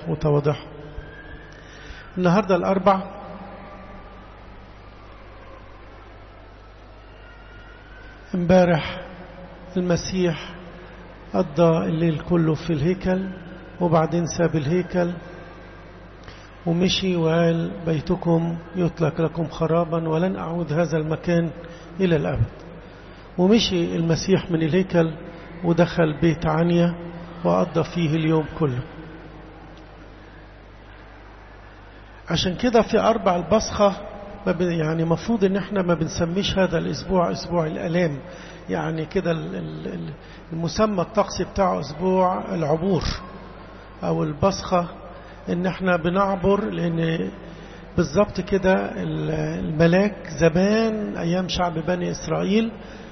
متواضعة. النهاردة الأربع، امبارح المسيح قضى الليل كله في الهيكل، وبعدين ساب الهيكل ومشي وقال بيتكم يترك لكم خرابا ولن أعود هذا المكان إلى الأبد. ومشي المسيح من الهيكل ودخل بيت عنيا وقضى فيه اليوم كله. عشان كده في أربع البصخة يعني مفروض ان احنا ما بنسميش هذا الاسبوع اسبوع الالام، يعني كده المسمى الطقسي بتاعه اسبوع العبور او البصخة، ان احنا بنعبر. لان بالضبط كده الملاك زمان ايام شعب بني اسرائيل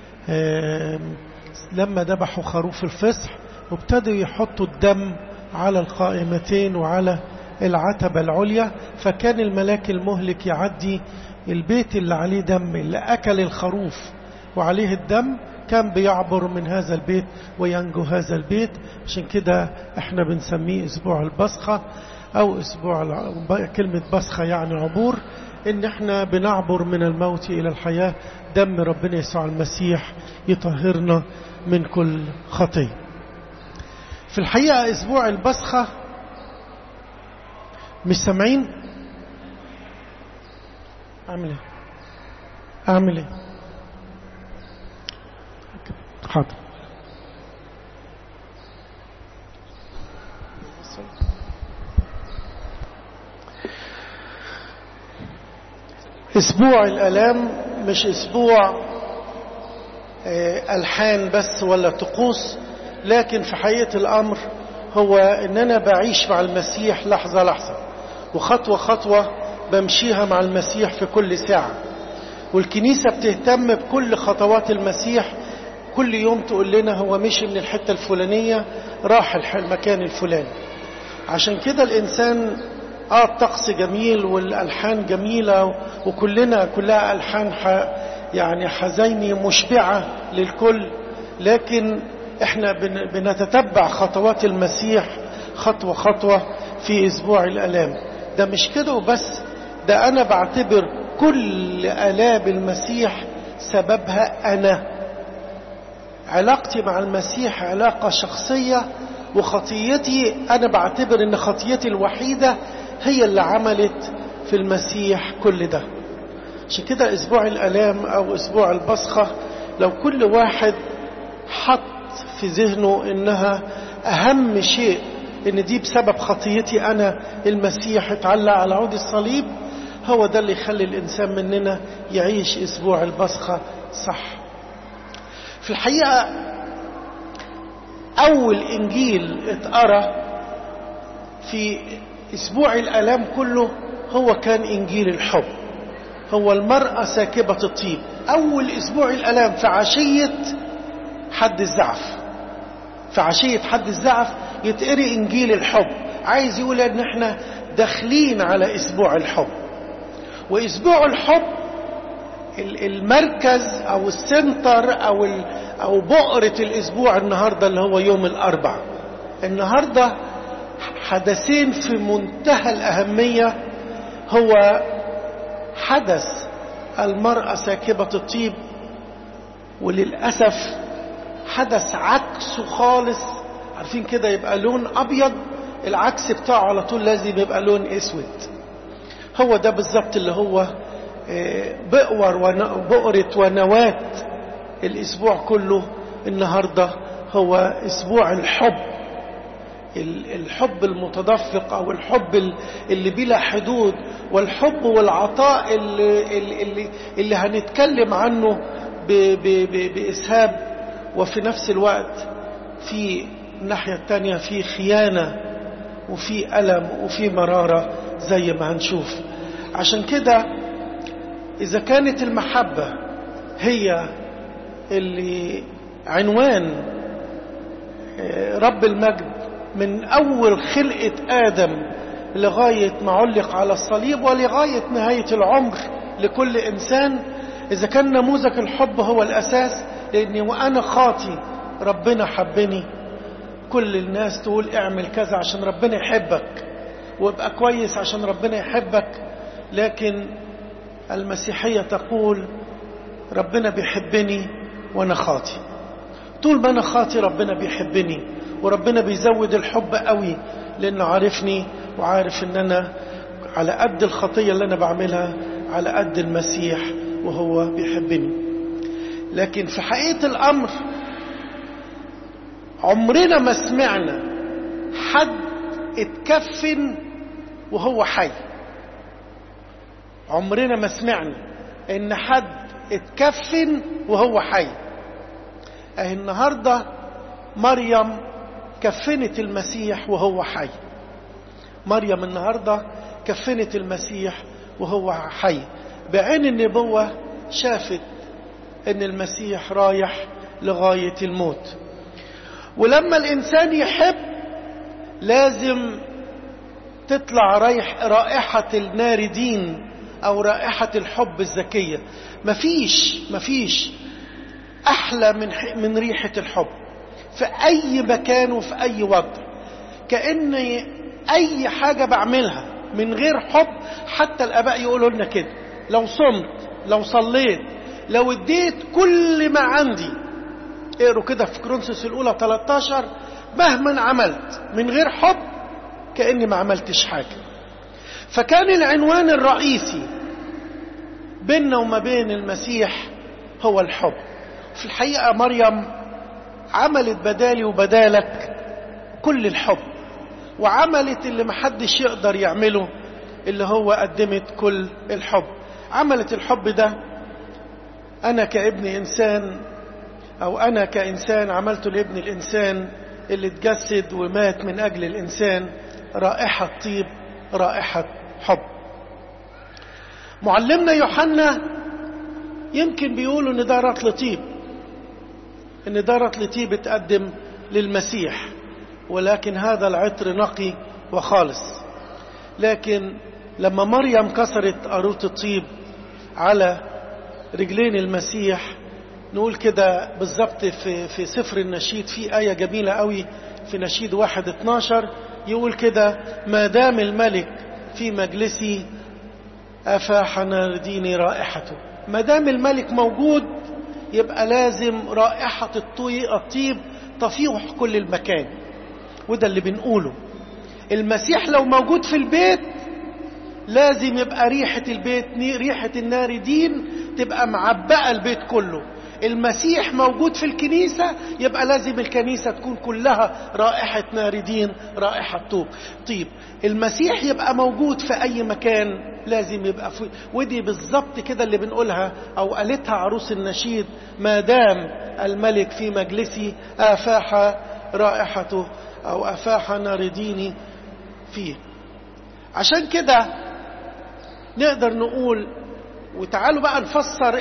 لما ذبحوا خروف الفصح وابتدوا يحطوا الدم على القائمتين وعلى العتبة العليا، فكان الملاك المهلك يعدي البيت اللي عليه دم، اللي أكل الخروف وعليه الدم كان بيعبر من هذا البيت وينجو هذا البيت. عشان كده احنا بنسميه اسبوع البصخة او اسبوع كلمة بصخة يعني عبور، ان احنا بنعبر من الموت الى الحياة. دم ربنا يسوع المسيح يطهرنا من كل خطية. في الحقيقة اسبوع البصخة مش سامعين؟ اعمل ايه حاضر. اسبوع الالام مش اسبوع الحان بس ولا طقوس، لكن في حقيقة الامر هو ان انا بعيش مع المسيح لحظة لحظة وخطوة خطوة بمشيها مع المسيح في كل ساعة. والكنيسة بتهتم بكل خطوات المسيح، كل يوم تقول لنا هو مشي من الحتة الفلانية راح المكان الفلاني. عشان كده الإنسان الطقس جميل والألحان جميلة كلها ألحان يعني حزيني مشبعة للكل، لكن احنا بنتتبع خطوات المسيح خطوة خطوة في أسبوع الآلام. ده مش كده وبس، ده أنا بعتبر كل آلام المسيح سببها أنا. علاقتي مع المسيح علاقة شخصية، وخطيتي أنا بعتبر أن خطيتي الوحيدة هي اللي عملت في المسيح كل ده. عشان كده أسبوع الآلام أو أسبوع البصخة لو كل واحد حط في ذهنه إنها أهم شيء، إن دي بسبب خطيتي أنا المسيح اتعلق على عود الصليب، هو ده اللي يخلي الإنسان مننا يعيش أسبوع البصخة صح. في الحقيقة أول إنجيل اتقرأ في أسبوع الآلام كله هو كان إنجيل الحب، هو المرأة ساكبة الطيب. أول أسبوع الآلام في عشية حد الزعف، في عشية حد الزعف يتقري إنجيل الحب، عايز يقول إن احنا داخلين على أسبوع الحب. وأسبوع الحب المركز أو السنتر أو بؤرة الأسبوع النهاردة اللي هو يوم الأربع. النهاردة حدثين في منتهى الأهمية، هو حدث المرأة ساكبة الطيب، وللأسف حدث عكسه خالص. عارفين كده يبقى لون أبيض، العكس بتاعه على طول لازم يبقى لون أسود. هو ده بالظبط اللي هو بؤرة ونواة الأسبوع كله. النهاردة هو أسبوع الحب، الحب المتدفق أو الحب اللي بلا حدود، والحب والعطاء اللي هنتكلم عنه بإسهاب. وفي نفس الوقت في الناحية التانية في خيانة وفي ألم وفي مرارة زي ما هنشوف. عشان كده إذا كانت المحبة هي اللي عنوان رب المجد من أول خلقة آدم لغاية ما علق على الصليب ولغاية نهاية العمر لكل إنسان، إذا كان نموذج الحب هو الأساس، لأني وأنا خاطي ربنا حبني. كل الناس تقول اعمل كذا عشان ربنا يحبك، وابقى كويس عشان ربنا يحبك. لكن المسيحية تقول ربنا بيحبني وانا خاطي. طول ما انا خاطي ربنا بيحبني، وربنا بيزود الحب قوي، لانه عارفني وعارف ان انا على قد الخطية اللي انا بعملها على قد المسيح وهو بيحبني. لكن في حقيقة الامر عمرنا ما سمعنا حد اتكفن وهو حي. عمرنا ما سمعنا ان حد اتكفن وهو حي. النهاردة مريم كفنت المسيح وهو حي. مريم النهاردة كفنت المسيح وهو حي. بعين النبوة شافت ان المسيح رايح لغاية الموت. ولما الانسان يحب لازم تطلع رائحة الناردين او رائحة الحب الزكية. مفيش احلى من ريحة الحب في اي مكان وفي اي وضع. كأن اي حاجة بعملها من غير حب، حتى الاباء يقولوا لنا كده، لو صمت، لو صليت، لو اديت كل ما عندي، اقروا كده في كورنثوس الاولى 13، مهما عملت من غير حب كأني ما عملتش حاجة. فكان العنوان الرئيسي بيننا وما بين المسيح هو الحب. في الحقيقة مريم عملت بدالي وبدالك كل الحب، وعملت اللي محدش يقدر يعمله، اللي هو قدمت كل الحب. عملت الحب ده أنا كابن إنسان، أو أنا كإنسان عملته لابن الإنسان اللي اتجسد ومات من أجل الإنسان. رائحة طيب، رائحة حب. معلمنا يوحنا يمكن بيقولوا ان ده رطل طيب، ان ده رطل طيب اتقدم للمسيح، ولكن هذا العطر نقي وخالص. لكن لما مريم كسرت قاروره الطيب على رجلين المسيح، نقول كده بالظبط في سفر النشيد، في آية جميلة قوي في نشيد 1:12 يقول كده: ما دام الملك في مجلسي أفاح نارديني رائحته. ما دام الملك موجود يبقى لازم رائحة الطيب تفيح كل المكان. وده اللي بنقوله. المسيح لو موجود في البيت لازم يبقى ريحة البيت ريحة الناردين تبقى معبئة البيت كله. المسيح موجود في الكنيسة يبقى لازم الكنيسة تكون كلها رائحة ناردين، رائحة طيب. المسيح يبقى موجود في أي مكان لازم يبقى في. ودي بالظبط كده اللي بنقولها أو قالتها عروس النشيد: ما دام الملك في مجلسي أفاح رائحته أو أفاح نارديني فيه. عشان كده نقدر نقول، وتعالوا بقى نفسر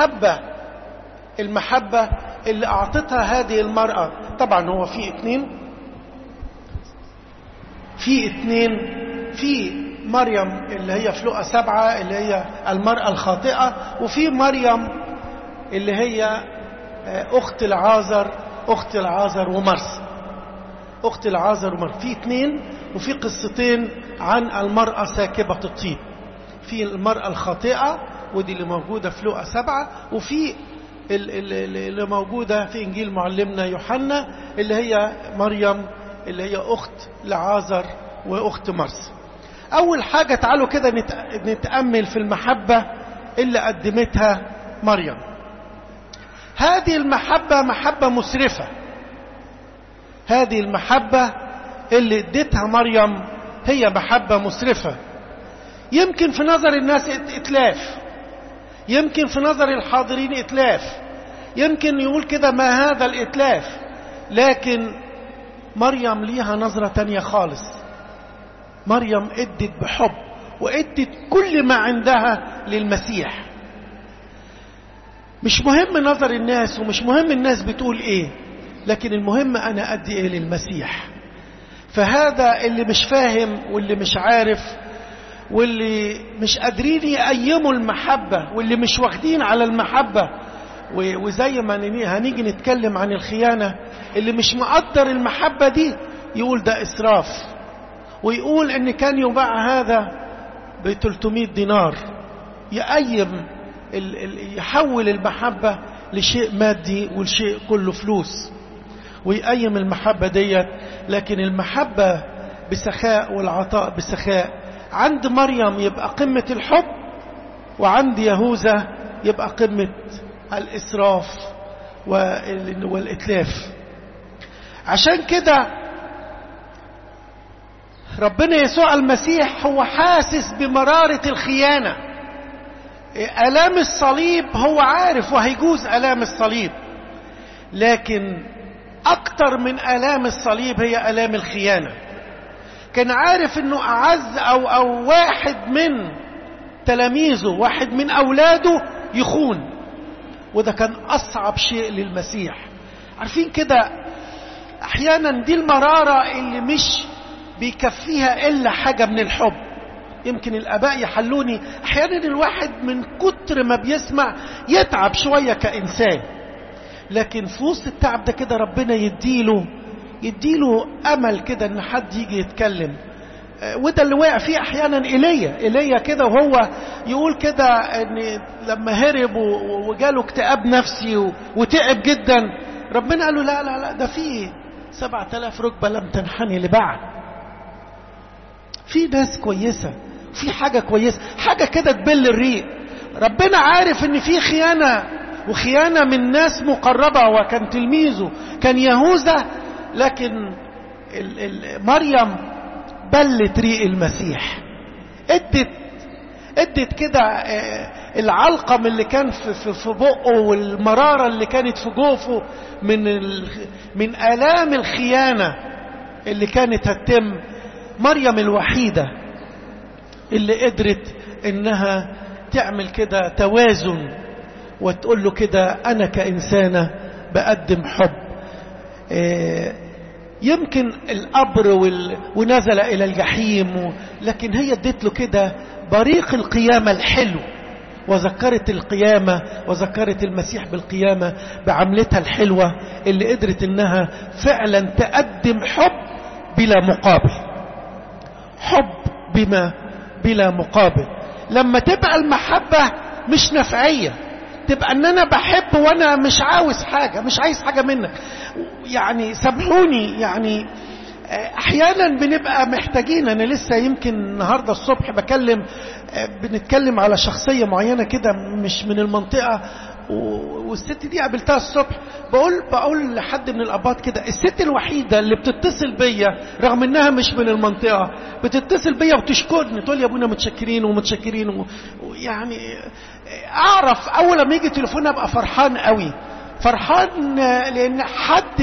المحبة اللي أعطتها هذه المرأة. طبعا هو في اتنين، في مريم اللي هي في لقا 7 اللي هي المرأة الخاطئة، وفي مريم اللي هي أخت العازر ومرثا. أخت العازر ومرثا. في اتنين، وفي قصتين عن المرأة ساكبة الطيب. في المرأة الخاطئة ودي اللي موجودة في لقا 7، وفي اللي موجودة في إنجيل معلمنا يوحنا اللي هي مريم اللي هي أخت لعازر وأخت مرثا. أول حاجة تعالوا كده نتأمل في المحبة اللي قدمتها مريم. هذه المحبة محبة مسرفة. هذه المحبة اللي ادتها مريم هي محبة مسرفة. يمكن في نظر الناس إتلاف، يمكن في نظر الحاضرين إتلاف، يمكن يقول كده ما هذا الإتلاف. لكن مريم ليها نظرة تانية خالص. مريم ادت بحب وادت كل ما عندها للمسيح. مش مهم نظر الناس ومش مهم الناس بتقول ايه، لكن المهم انا ادي ايه للمسيح. فهذا اللي مش فاهم واللي مش عارف واللي مش قادرين يقيموا المحبة واللي مش واخدين على المحبة، وزي ما هنيجي نتكلم عن الخيانة، اللي مش مقدر المحبة دي يقول ده إسراف ويقول ان كان يباع هذا ب 300 دينار. يحول المحبة لشيء مادي والشيء كله فلوس، ويقيم المحبة ديت. لكن المحبة بسخاء والعطاء بسخاء عند مريم يبقى قمة الحب، وعند يهوذا يبقى قمة الإسراف والإتلاف. عشان كده ربنا يسوع المسيح هو حاسس بمرارة الخيانة. آلام الصليب هو عارف وهيجوز آلام الصليب، لكن أكتر من آلام الصليب هي آلام الخيانة. كان عارف انه أعز أو واحد من تلاميذه، واحد من أولاده يخون، وده كان أصعب شيء للمسيح. عارفين كده أحيانا دي المرارة اللي مش بيكفيها إلا حاجة من الحب. يمكن الآباء يحلوني أحيانا الواحد من كتر ما بيسمع يتعب شوية كإنسان، لكن في وسط التعب ده كده ربنا يديله أمل كده إن حد يجي يتكلم. وده اللي وقع فيه أحيانا إيليا كده، وهو يقول كده إن لما هرب وجاله اكتئاب نفسي وتعب جدا، ربنا قال له لا لا لا، ده فيه 7000 ركبة لم تنحني لبعد. في ناس كويسة، في حاجة كويسة، حاجة كده تبل الريق. ربنا عارف ان في خيانة، وخيانة من ناس مقربة، وكان تلميذه كان يهوذا. لكن مريم بلت ريق المسيح، ادت كده العلقم اللي كان في بقه والمرارة اللي كانت في جوفه من آلام الخيانة اللي كانت هتتم. مريم الوحيدة اللي قدرت انها تعمل كده توازن وتقول له كده انا كإنسانة بقدم حب. يمكن القبر ونزل الى الجحيم، لكن هي ادت له كده بريق القيامة الحلو، وذكرت القيامة وذكرت المسيح بالقيامة بعملتها الحلوة اللي قدرت انها فعلا تقدم حب بلا مقابل. حب بلا مقابل. لما تبقى المحبة مش نفعية، تبقى ان انا بحب وانا مش عاوز حاجة، مش عايز حاجة منك. يعني سامحوني، يعني احيانا بنبقى محتاجين. انا لسه يمكن النهاردة الصبح بنتكلم على شخصية معينة كده مش من المنطقة، والست دي قابلتها الصبح. بقول لحد من الاباط كده، الست الوحيدة اللي بتتصل بيا رغم انها مش من المنطقة، بتتصل بيا وتشكرني، تقول يا ابونا متشكرين ومتشكرين. يعني اعرف اول ما يجي تليفون ابقى فرحان قوي، فرحان لان حد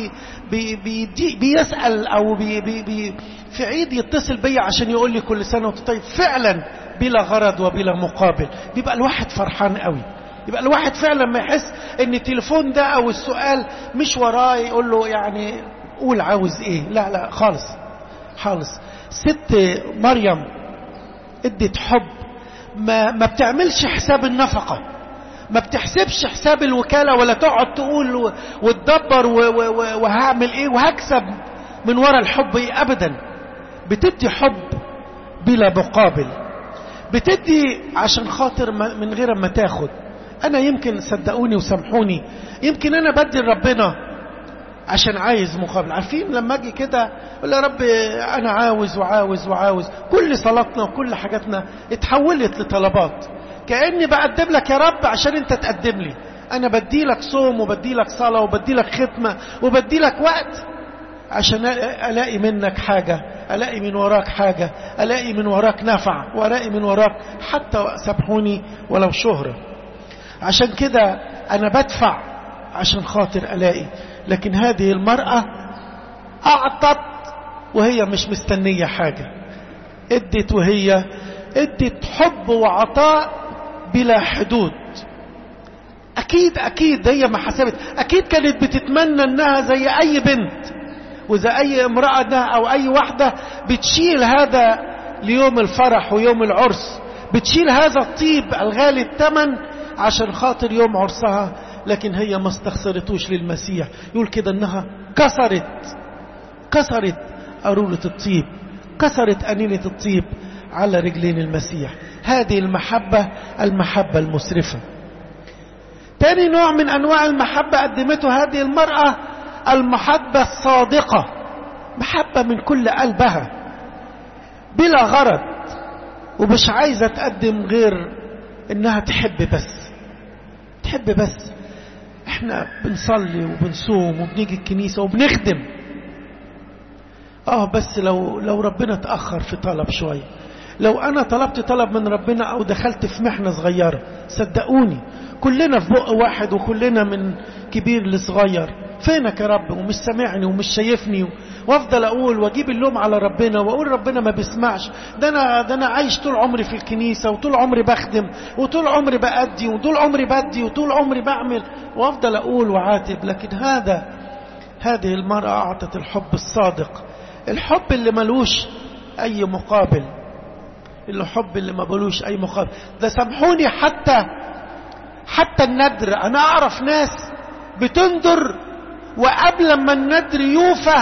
بيسأل او في عيد يتصل بيا عشان يقول لي كل سنة وانت طيب، فعلا بلا غرض وبلا مقابل. بيبقى الواحد فرحان قوي، يبقى الواحد فعلا ما يحس ان التليفون ده او السؤال مش وراه يقول له يعني قول عاوز ايه. لا لا خالص. ست مريم ادت حب، ما بتعملش حساب النفقة، ما بتحسبش حساب الوكالة، ولا تقعد تقول وتدبر وهعمل ايه وهكسب من وراء الحب ايه. ابدا، بتدي حب بلا مقابل، بتدي عشان خاطر من غير ما تاخد. انا يمكن صدقوني وسامحوني، يمكن انا بدي ربنا عشان عايز مقابل. عارفين لما اجي كده اقول يا رب انا عاوز، كل صلاتنا وكل حاجاتنا اتحولت لطلبات، كأني بقدم لك يا رب عشان انت تقدم لي. انا بدي لك صوم وبدي لك صلاة وبدي لك ختمة وبدي لك وقت عشان الاقي منك حاجة، الاقي من وراك حاجة، الاقي من وراك نفع، والاقي من وراك حتى سامحوني ولو شهرة. عشان كده انا بدفع عشان خاطر الاقي. لكن هذه المرأة اعطت وهي مش مستنية حاجة، ادت وهي ادت حب وعطاء بلا حدود. اكيد هي ما حسبت، اكيد كانت بتتمنى انها زي اي بنت وزي اي امرأة او اي واحدة بتشيل هذا ليوم الفرح ويوم العرس، بتشيل هذا الطيب الغالي الثمن عشان خاطر يوم عرسها. لكن هي ما استخسرتوش للمسيح. يقول كده انها كسرت قارورة الطيب، كسرت أنينة الطيب على رجلين المسيح. هذه المحبة المسرفة. تاني نوع من أنواع المحبة قدمته هذه المرأة المحبة الصادقة، محبة من كل قلبها بلا غرض، ومش عايزة تقدم غير إنها تحب بس. احنا بنصلي وبنصوم وبنيجي الكنيسة وبنخدم، بس لو ربنا تأخر في طلب شوية، لو انا طلبت طلب من ربنا او دخلت في محنة صغيرة، صدقوني كلنا في بق واحد وكلنا من كبير لصغير، فينك يا رب ومش سامعني ومش شايفني، وافضل اقول واجيب اللوم على ربنا واقول ربنا ما بيسمعش، ده انا عايش طول عمري في الكنيسة وطول عمري بخدم وطول عمري بأدي وطول عمري بدي وطول عمري بعمل، وافضل اقول وعاتب. لكن هذه المرأة اعطت الحب الصادق، الحب اللي ملوش اي مقابل، الحب اللي ما بلوش اي مقابل. ده سامحوني حتى الندر، انا اعرف ناس بتندر وقبل ما الندر يوفى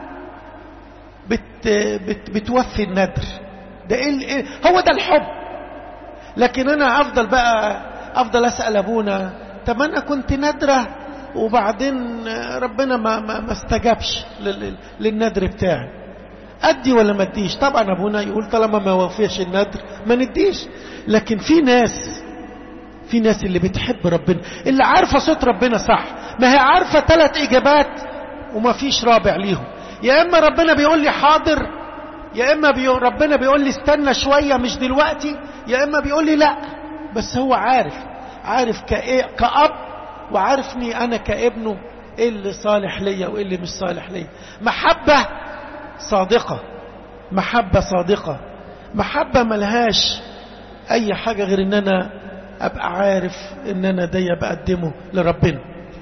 بتوفي الندر. ده هو ده الحب. لكن انا افضل اسال ابونا، طب انا كنت ندره وبعدين ربنا ما استجابش للندر بتاعي، ادي ولا ما اديش؟ طبعا ابونا يقول طالما ما وفيش الندر ما نديش. لكن في ناس اللي بتحب ربنا، اللي عارفه صوت ربنا صح، ما هي عارفه 3 اجابات وما فيش رابع ليهم. يا اما ربنا بيقول لي حاضر، يا اما ربنا بيقول لي استنى شويه مش دلوقتي، يا اما بيقول لي لا. بس هو عارف كأب، وعارفني انا كابنه ايه اللي صالح ليا وايه اللي مش صالح ليا. محبه صادقه، محبه ملهاش اي حاجه غير ان انا ابقى عارف ان انا ده بقدمه لربنا.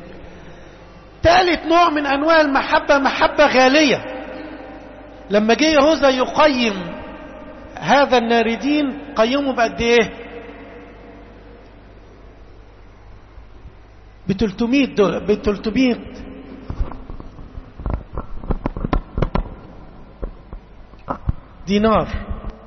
ثالث نوع من انواع المحبه محبه غاليه. لما جه يهوذا يقيم هذا الناردين قيمه بقد ايه؟ ب 300 دينار.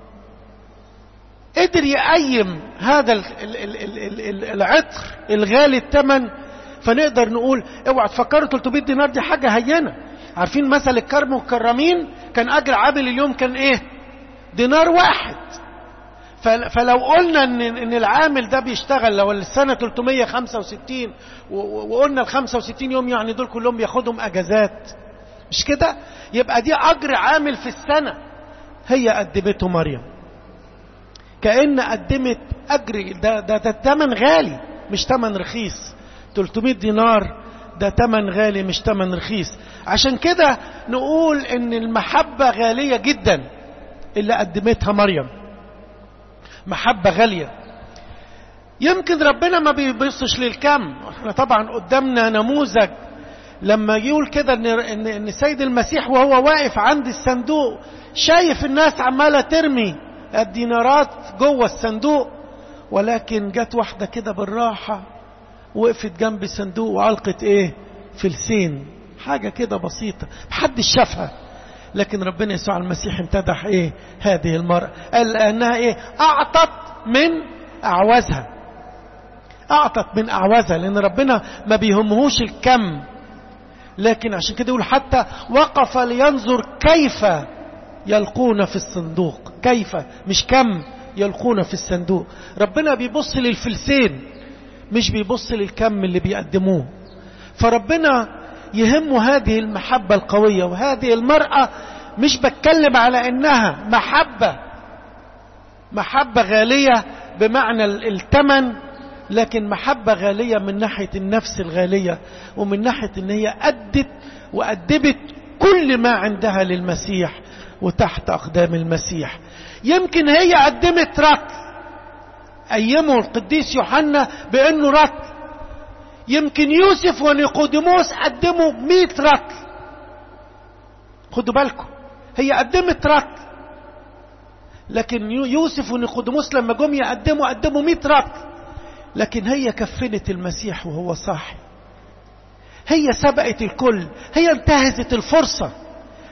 قدر يقيم هذا العطر الغالي الثمن. فنقدر نقول اوعى تفكروا 300 دينار دي حاجة هينة. عارفين مثل الكرم والكرامين؟ كان اجر عامل اليوم كان ايه؟ دينار واحد. فلو قلنا ان العامل ده بيشتغل لو السنة 365 وقلنا 65 يوم يعني دول كلهم بياخدهم اجازات، مش كده؟ يبقى دي اجر عامل في السنة هي قدمته مريم. كأن قدمت اجر. ده تمن غالي مش تمن رخيص. 300 دينار ده تمن غالي مش تمن رخيص. عشان كده نقول ان المحبة غالية جدا اللي قدمتها مريم، محبة غالية. يمكن ربنا ما بيبصش للكم. احنا طبعا قدامنا نموذج لما يقول كده ان سيد المسيح وهو واقف عند الصندوق شايف الناس عمالة ترمي الدينارات جوه الصندوق، ولكن جت واحدة كده بالراحة وقفت جنب الصندوق وعلقت ايه؟ فلسين، حاجة كده بسيطة محدش شافها. لكن ربنا يسوع المسيح امتدح ايه؟ هذه المرأة، قال انها ايه؟ اعطت من اعوازها. لان ربنا ما بيهمهوش الكم، لكن عشان كده يقول حتى وقف لينظر كيف يلقون في الصندوق. كيف، مش كم يلقون في الصندوق. ربنا بيبص للفلسين مش بيبص للكم اللي بيقدموه. فربنا يهمه هذه المحبة القوية. وهذه المرأة مش بتكلم على انها محبة غالية بمعنى الثمن، لكن محبة غالية من ناحية النفس الغالية، ومن ناحية ان هي وأدبت كل ما عندها للمسيح وتحت أقدام المسيح. يمكن هي قدمت رطل، أيامه القديس يوحنا بأنه رطل. يمكن يوسف ونيقوديموس قدموا 100 رطل. خدوا بالكم، هي قدمت رطل، لكن يوسف ونيقوديموس لما جم قدموا 100 رطل. لكن هي كفنت المسيح وهو صاحي. هي سبقت الكل، هي انتهزت الفرصة،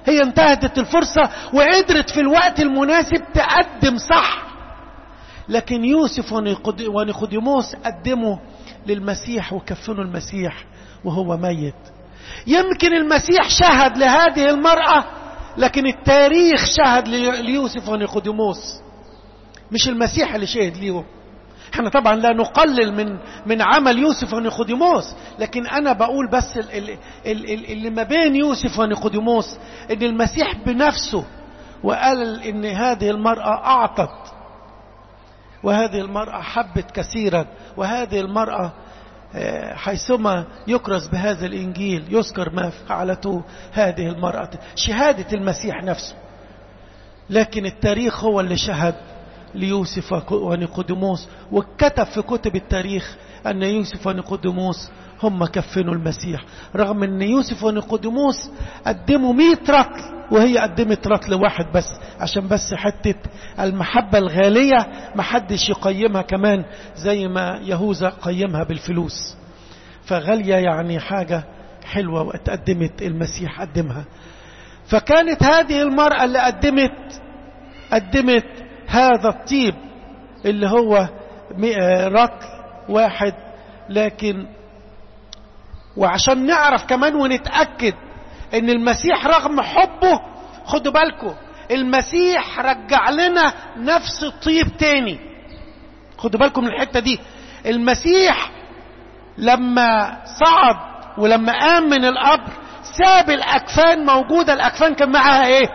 هي انتهزت الفرصة وقدرت في الوقت المناسب تقدم صح. لكن يوسف ونيقوديموس قدموا للمسيح وكفنوا المسيح وهو ميت. يمكن المسيح شهد لهذه المرأة، لكن التاريخ شهد ليوسف ونيقوديموس، مش المسيح اللي شهد ليهم. احنا طبعا لا نقلل من عمل يوسف ونيقوديموس، لكن انا بقول بس اللي ما بين يوسف ونيقوديموس ان المسيح بنفسه وقال ان هذه المرأة اعطت، وهذه المرأة حبت كثيرا، وهذه المرأة حيثما يكرز بهذا الإنجيل يذكر ما فعلته هذه المرأة، شهادة المسيح نفسه. لكن التاريخ هو اللي شهد ليوسف ونيقوديموس، وكتب في كتب التاريخ أن يوسف ونيقوديموس هم كفنوا المسيح، رغم أن يوسف ونيقوديموس قدموا 100 رطل وهي قدمت رطل واحد بس، عشان بس حتة المحبة الغالية محدش يقيمها كمان زي ما يهوذا قيمها بالفلوس. فغالية يعني حاجة حلوة واتقدمت المسيح قدمها. فكانت هذه المرأة اللي قدمت هذا الطيب اللي هو رطل واحد. لكن وعشان نعرف كمان ونتأكد ان المسيح رغم حبه، خدوا بالكم المسيح رجع لنا نفس الطيب تاني. خدوا بالكم من الحتة دي. المسيح لما صعد ولما قام من القبر ساب الأكفان موجودة، الأكفان كان معها ايه؟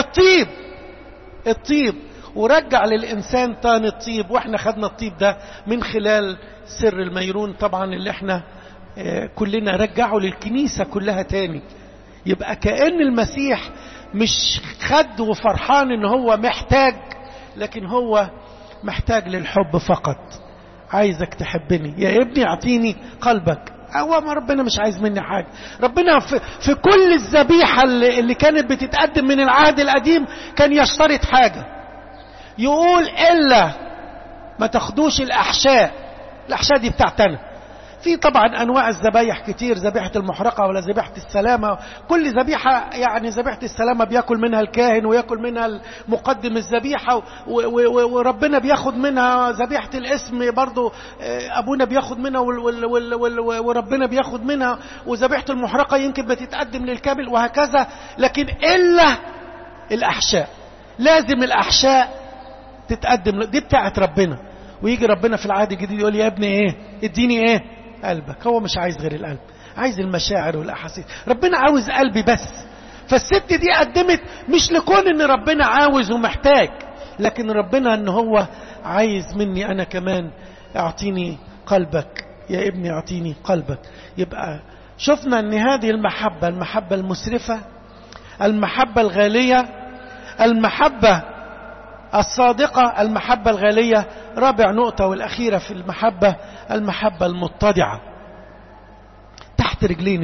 الطيب، ورجع للإنسان تاني الطيب. واحنا خدنا الطيب ده من خلال سر الميرون طبعا اللي احنا كلنا رجعه للكنيسة كلها تاني. يبقى كأن المسيح مش خد وفرحان ان هو محتاج، لكن هو محتاج للحب فقط. عايزك تحبني يا ابني، اعطيني قلبك. هو ما ربنا مش عايز مني حاجة. ربنا في كل الذبيحة اللي كانت بتتقدم من العهد القديم كان يشترط حاجة، يقول إلا ما تاخدوش الأحشاء دي بتاعتنا. في طبعا انواع الذبايح كتير، ذبيحه المحرقه ولا ذبيحه السلامه. كل ذبيحه يعني ذبيحه السلامه بياكل منها الكاهن وياكل منها مقدم الذبيحه، وربنا بياخد منها ذبيحه الاسم برضو، ابونا بياخد منها وربنا بياخد منها، وذبيحه المحرقه يمكن بتتقدم للكامل وهكذا. لكن الا الاحشاء، لازم الاحشاء تتقدم، دي بتاعت ربنا. ويجي ربنا في العهد الجديد يقول يا ابني ايه؟ اديني ايه؟ قلبك. هو مش عايز غير القلب، عايز المشاعر والاحاسيس. ربنا عاوز قلبي بس. فالست دي قدمت مش لكون ان ربنا عاوز ومحتاج، لكن ربنا ان هو عايز مني انا كمان. اعطيني قلبك يا ابني، اعطيني قلبك. يبقى شفنا ان هذه المحبة المسرفة، المحبة الغالية، المحبة الصادقة، المحبة الغالية. رابع نقطة والأخيرة في المحبة المتضعة تحت رجلين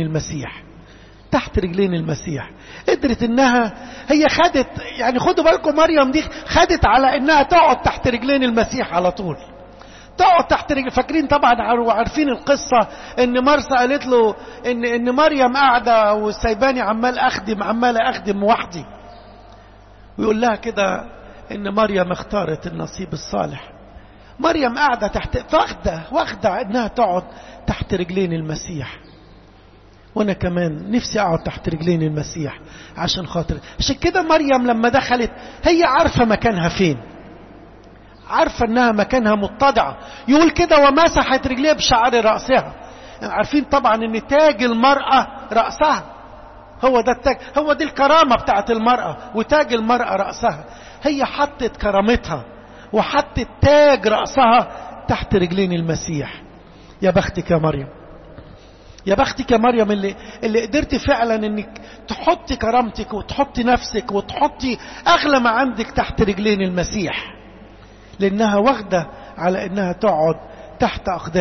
المسيح. قدرت انها هي خدت، يعني خدوا بالكم مريم دي خدت على انها تقعد تحت رجلين المسيح على طول، تقعد تحت رجل. فاكرين طبعا وعارفين القصة ان مرسى قالت له ان مريم قاعدة وسايباني عمال اخدم وحدي، ويقول لها كده ان مريم اختارت النصيب الصالح. مريم قاعدة تحت واخدة انها تقعد تحت رجلين المسيح. وانا كمان نفسي اقعد تحت رجلين المسيح عشان كده مريم لما دخلت هي عارفة مكانها فين، عارفة انها مكانها متضعة. يقول كده ومسحت رجليها بشعر رأسها. عارفين طبعا ان تاج المرأة رأسها، هو ده التاج، هو دي الكرامة بتاعت المرأة، وتاج المرأة رأسها. هي حطت كرامتها وحطت تاج رأسها تحت رجلين المسيح. يا بختك يا مريم، يا بختك يا مريم اللي قدرتي فعلا انك تحطي كرامتك وتحطي نفسك وتحطي اغلى ما عندك تحت رجلين المسيح، لانها واخدة على انها تقعد تحت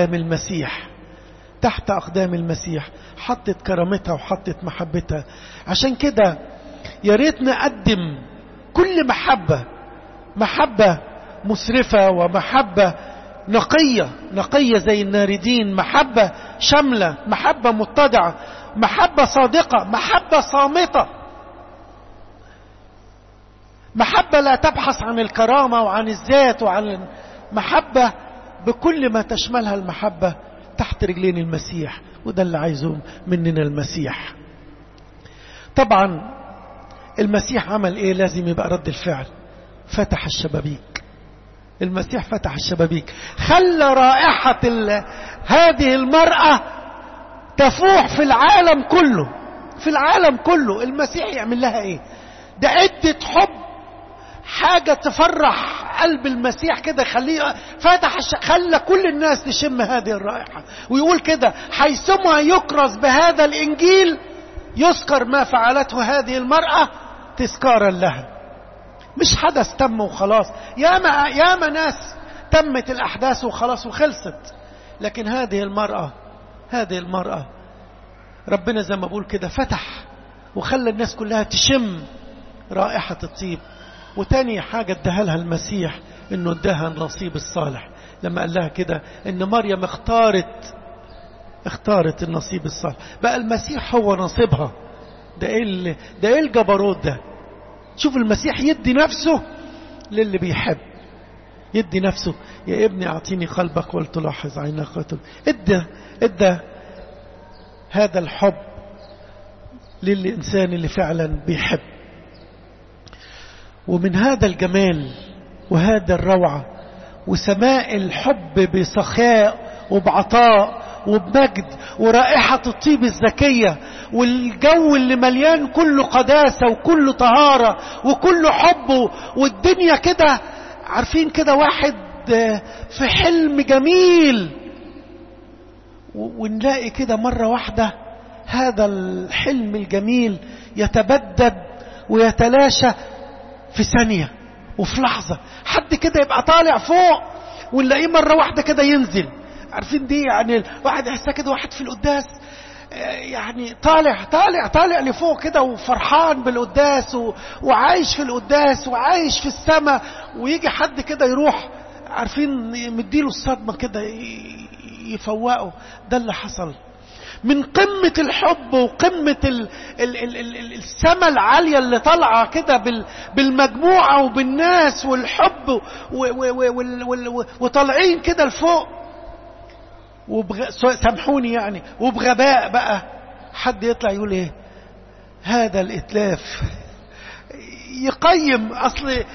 اقدام المسيح. حطت كرامتها وحطت محبتها. عشان كده يا ريت نقدم كل محبة مسرفة، ومحبة نقية زي الناردين، محبة شاملة، محبة متضعة، محبة صادقة، محبة صامتة. محبة لا تبحث عن الكرامة وعن الذات وعن محبة بكل ما تشملها المحبة تحت رجلين المسيح. وده اللي عايزه مننا المسيح. طبعا المسيح عمل ايه؟ لازم يبقى رد الفعل. فتح الشبابيك. المسيح فتح الشبابيك، خلى رائحة هذه المرأة تفوح في العالم كله. في العالم كله المسيح يعمل لها ايه؟ ده عدة حب، حاجة تفرح قلب المسيح كده، خليه فتح خلى كل الناس تشم هذه الرائحة. ويقول كده: حيثما يكرز بهذا الإنجيل يذكر ما فعلته هذه المرأة تذكارا لها. مش حدث تم وخلاص، ياما ناس تمت الأحداث وخلاص وخلصت، لكن هذه المرأة ربنا زي ما بقول كده فتح وخلى الناس كلها تشم رائحة الطيب. وتاني حاجة اداها لها المسيح، انه اداها النصيب الصالح، لما قال لها كده ان مريم اختارت النصيب الصالح. بقى المسيح هو نصيبها. ده ايه الجبروت ده؟ شوف المسيح يدي نفسه للي بيحب، يدي نفسه. يا ابني اعطيني قلبك ولتلاحظ عينك. ادى هذا الحب للإنسان اللي فعلا بيحب. ومن هذا الجمال وهذا الروعة وسماء الحب بسخاء وبعطاء وبمجد ورائحة الطيب الزكية والجو اللي مليان كله قداسة وكله طهارة وكله حب، والدنيا كده عارفين كده واحد في حلم جميل، ونلاقي كده مرة واحدة هذا الحلم الجميل يتبدد ويتلاشى في ثانية وفي لحظة. حد كده يبقى طالع فوق ونلاقيه مرة واحدة كده ينزل. عارفين دي يعني واحد يحسها كده، واحد في القداس يعني طالع لفوق كده وفرحان بالقداس وعايش في القداس وعايش في السماء، ويجي حد كده يروح عارفين مديله الصدمة كده يفوقه. ده اللي حصل من قمة الحب وقمة السماء العالية اللي طالعة كده بالمجموعة وبالناس والحب وطالعين كده لفوق. سامحوني يعني، وبغباء بقى حد يطلع يقول ايه؟ هذا الاتلاف يقيم اصل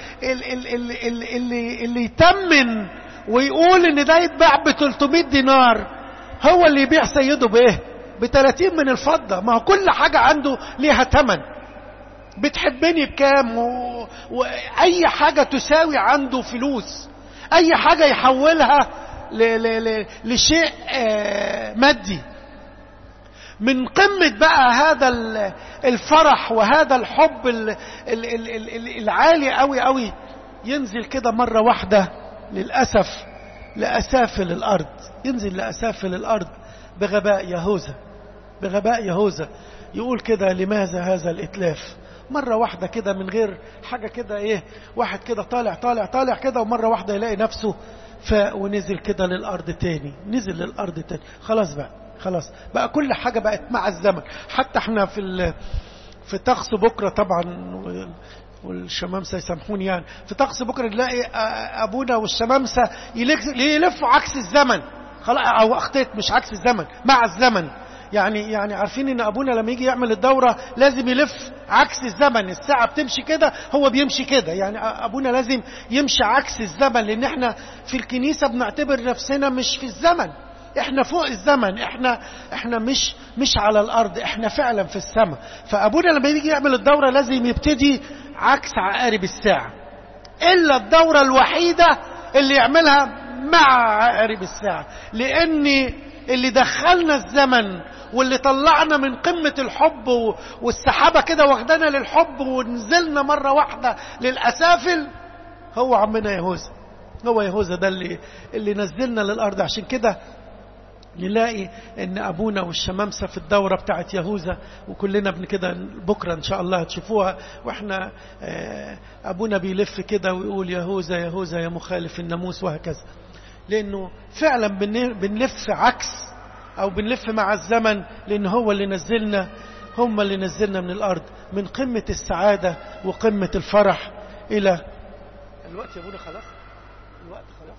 اللي يتمن ويقول ان ده يتباع ب 300 دينار هو اللي يبيع سيده بايه؟ ب30 من الفضة. ما هو كل حاجة عنده ليها ثمن. بتحبني بكام واي حاجة تساوي عنده فلوس، اي حاجة يحولها لشيء مادي. من قمة بقى هذا الفرح وهذا الحب العالي قوي قوي ينزل كده مرة واحدة للأسف لأسافل الأرض. ينزل لأسافل الأرض بغباء يهوذا. يقول كده: لماذا هذا الإتلاف؟ مرة واحدة كده من غير حاجة كده ايه، واحد كده طالع كده ومرة واحدة يلاقي نفسه فاق ونزل كده للأرض تاني. خلاص بقى كل حاجة بقت مع الزمن. حتى احنا في طقس بكرة طبعا، والشمامسة يسامحوني يعني، في طقس بكرة نلاقي أبونا والشمامسة يلفوا عكس الزمن. خلاص، أو أخطيت، مش عكس الزمن، مع الزمن. يعني عارفين ان ابونا لما يجي يعمل الدورة لازم يلف عكس الزمن. الساعة بتمشي كده، هو بيمشي كده. يعني ابونا لازم يمشي عكس الزمن، لان احنا في الكنيسة بنعتبر نفسنا مش في الزمن، احنا فوق الزمن، احنا مش على الارض، احنا فعلا في السماء. فابونا لما يجي يعمل الدورة لازم يبتدي عكس عقارب الساعة، الا الدورة الوحيدة اللي يعملها مع عقارب الساعة، لان اللي دخلنا الزمن واللي طلعنا من قمة الحب والسحابة كده واخدنا للحب ونزلنا مرة واحدة للأسافل هو عمنا يهوذا. هو يهوذا ده اللي نزلنا للأرض. عشان كده نلاقي ان ابونا والشمامسة في الدورة بتاعت يهوذا، وكلنا كده بكرة ان شاء الله هتشوفوها، واحنا ابونا بيلف كده ويقول: يهوذا يهوذا يا مخالف الناموس، وهكذا. لأنه فعلا بنلف عكس أو بنلف مع الزمن، لأن هم اللي نزلنا من الأرض، من قمة السعادة وقمة الفرح إلى الوقت يا ابونا خلاص، الوقت خلاص،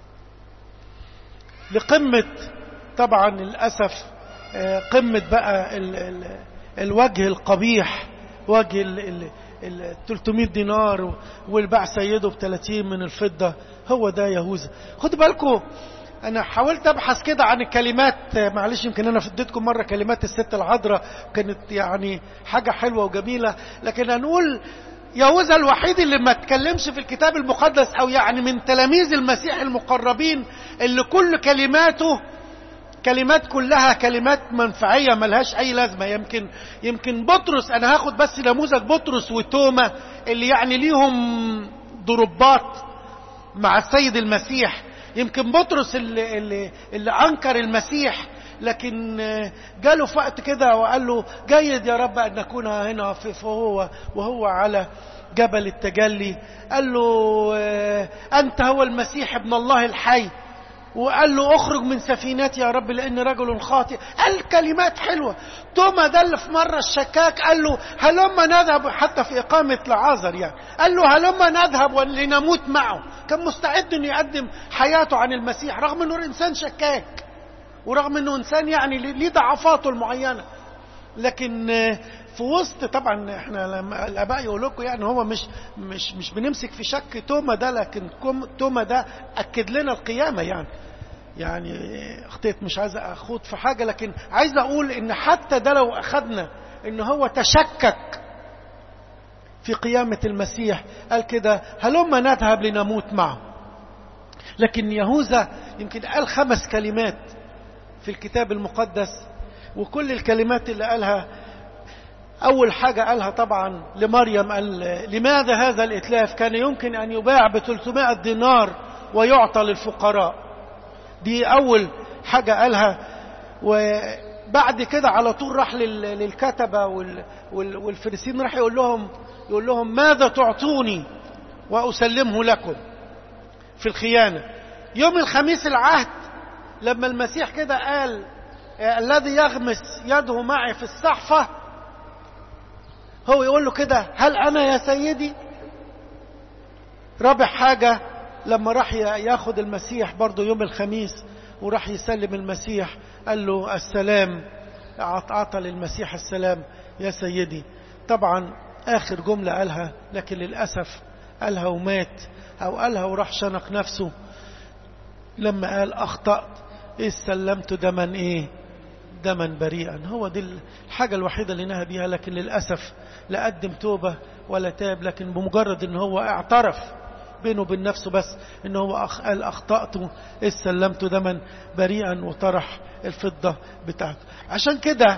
لقمة طبعا للأسف قمة بقى الوجه القبيح، وجه ال 300 دينار والباع سيده ب30 من الفضة. هو ده يهوذا. خدوا بالكم، انا حاولت ابحث كده عن الكلمات، معلش يمكن انا فديتكم مرة كلمات الست العذراء كانت يعني حاجة حلوة وجميلة، لكن هنقول يهوذا الوحيد اللي ما تكلمش في الكتاب المقدس، او يعني من تلاميذ المسيح المقربين اللي كل كلماته كلمات كلها كلمات منفعية ملهاش اي لازمة. يمكن بطرس، انا هاخد بس نموذج بطرس وتوما اللي يعني ليهم ضربات مع السيد المسيح. يمكن بطرس اللي انكر المسيح، لكن جاله في وقت كده وقال له جيد يا رب ان نكون هنا وهو على جبل التجلي، قال له انت هو المسيح ابن الله الحي، وقال له اخرج من سفينتي يا رب لان رجل خاطئ. قال كلمات حلوة. توما ده اللي في مرة الشكاك قال له هلما نذهب، حتى في اقامة لعازر يعني قال له هلما نذهب ولنموت معه. كان مستعد انه يقدم حياته عن المسيح رغم انه انسان شكاك، ورغم انه انسان يعني ليه ضعفاته المعينة. لكن في وسط طبعا احنا لما الاباء يقول لكم يعني هو مش بنمسك في شك توما ده، لكن توما ده اكد لنا القيامة يعني اخطيت، مش عايز اخوض في حاجة، لكن عايز اقول ان حتى ده لو اخدنا ان هو تشكك في قيامة المسيح قال كده هلما نذهب لنموت معه. لكن يهوذا يمكن قال 5 كلمات في الكتاب المقدس، وكل الكلمات اللي قالها أول حاجة قالها طبعا لمريم، قال لماذا هذا الإتلاف؟ كان يمكن أن يباع ب300 دينار ويعطى للفقراء. دي أول حاجة قالها. وبعد كده على طول راح للكتبة والفريسين، راح يقول لهم ماذا تعطوني وأسلمه لكم في الخيانة. يوم الخميس العهد لما المسيح كده قال الذي يغمس يده معي في الصحفة، هو يقول له كده هل أنا يا سيدي؟ رابع حاجة لما راح ياخد المسيح برضو يوم الخميس وراح يسلم المسيح قال له السلام، أعطى للمسيح السلام يا سيدي. طبعا آخر جملة قالها، لكن للأسف قالها ومات، أو قالها وراح شنق نفسه لما قال أخطأت إذ سلمت دما بريئا. هو دي الحاجة الوحيدة اللي نهى بيها، لكن للأسف لا قدم توبة ولا تاب، لكن بمجرد ان هو اعترف بينه وبين نفسه بس ان هو قال أخطأت إذ سلمت دما بريئا وطرح الفضة بتاعته. عشان كده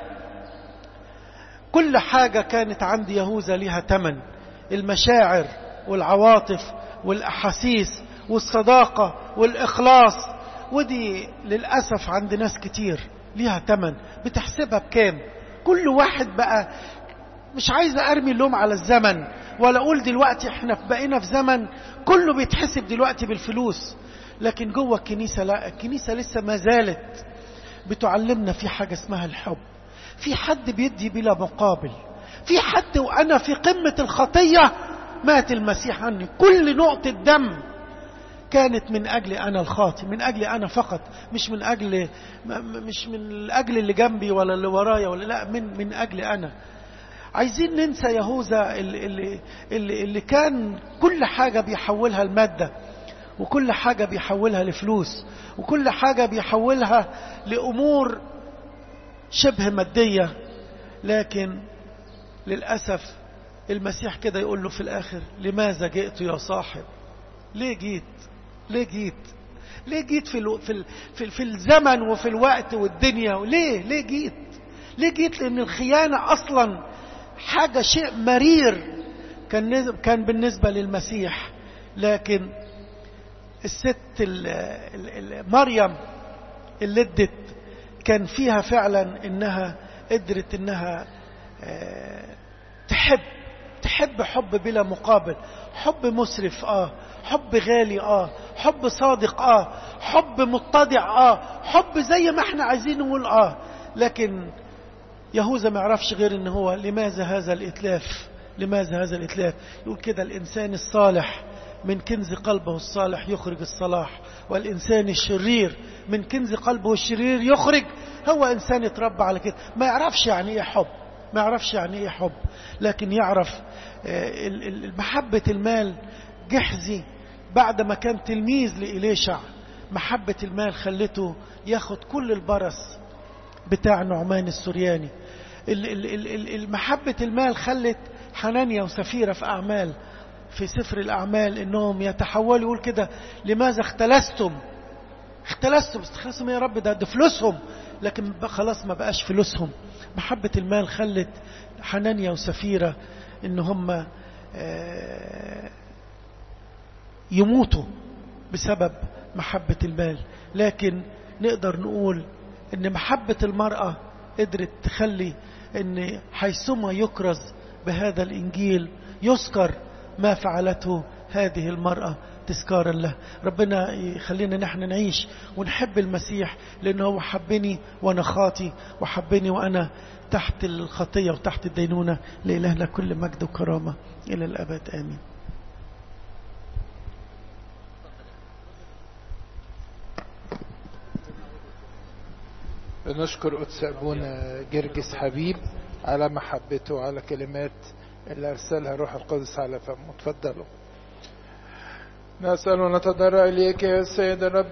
كل حاجة كانت عند يهوذا لها تمن، المشاعر والعواطف والأحاسيس والصداقة والإخلاص، ودي للأسف عند ناس كتير ليها تمن. بتحسبها بكام؟ كل واحد بقى، مش عايز أرمي اللوم على الزمن ولا أقول دلوقتي احنا بقينا في زمن كله بيتحسب دلوقتي بالفلوس، لكن جوه الكنيسة لا، الكنيسة لسه ما زالت بتعلمنا في حاجة اسمها الحب. في حد بيدي بلا مقابل، في حد وأنا في قمة الخطية مات المسيح عني. كل نقطة دم كانت من أجل أنا الخاطئ، من أجل أنا فقط، مش من أجل اللي جنبي ولا اللي ورايا ولا لا، من أجل أنا. عايزين ننسى يهوذا اللي كان كل حاجة بيحولها المادة، وكل حاجة بيحولها لفلوس، وكل حاجة بيحولها لأمور شبه مادية. لكن للأسف المسيح كده يقول له في الآخر لماذا جئت يا صاحب؟ ليه جيت في الزمن وفي الوقت والدنيا؟ ليه جيت؟ لأن الخيانة أصلا حاجة شيء مرير كان بالنسبة للمسيح. لكن الست مريم اللي ادت كان فيها فعلا انها قدرت انها تحب حب بلا مقابل، حب مسرف حب غالي حب صادق حب متضع حب زي ما احنا عايزين نقول لكن يهوذا ما يعرفش غير ان هو لماذا هذا الاتلاف؟ لماذا هذا الإتلاف؟ يقول كده: الإنسان الصالح من كنز قلبه الصالح يخرج الصلاح، والإنسان الشرير من كنز قلبه الشرير يخرج. هو إنسان يتربى على كده، ما يعرفش يعني إيه حب، ما يعرفش يعني إيه حب، لكن يعرف محبة المال. جحزي بعد ما كان تلميذ لإليشع، محبة المال خلته ياخد كل البرص بتاع نعمان السورياني. محبة المال خلت حنانيا وسفيرة في أعمال، في سفر الأعمال، إنهم يتحولوا. يقول كده: لماذا اختلستم يا رب، ده فلوسهم، لكن خلاص ما بقاش فلوسهم. محبة المال خلت حنانيا وسفيرة إن هم يموتوا بسبب محبة المال. لكن نقدر نقول إن محبة المرأة قدرت تخلي إن حيثما يكرز بهذا الإنجيل يذكر ما فعلته هذه المرأة تذكارا له. ربنا يخلينا نحن نعيش ونحب المسيح، لأنه هو حبني وأنا خاطي، وحبني وأنا تحت الخطية وتحت الدينونة. لإلهنا كل مجد وكرامة إلى الأبد، آمين. نشكر قدس أبونا جرجس حبيب على محبته وعلى كلمات اللي أرسلها روح القدس على فمه. تفضلوا. نسأل ونتضرع إليك يا سيد الرب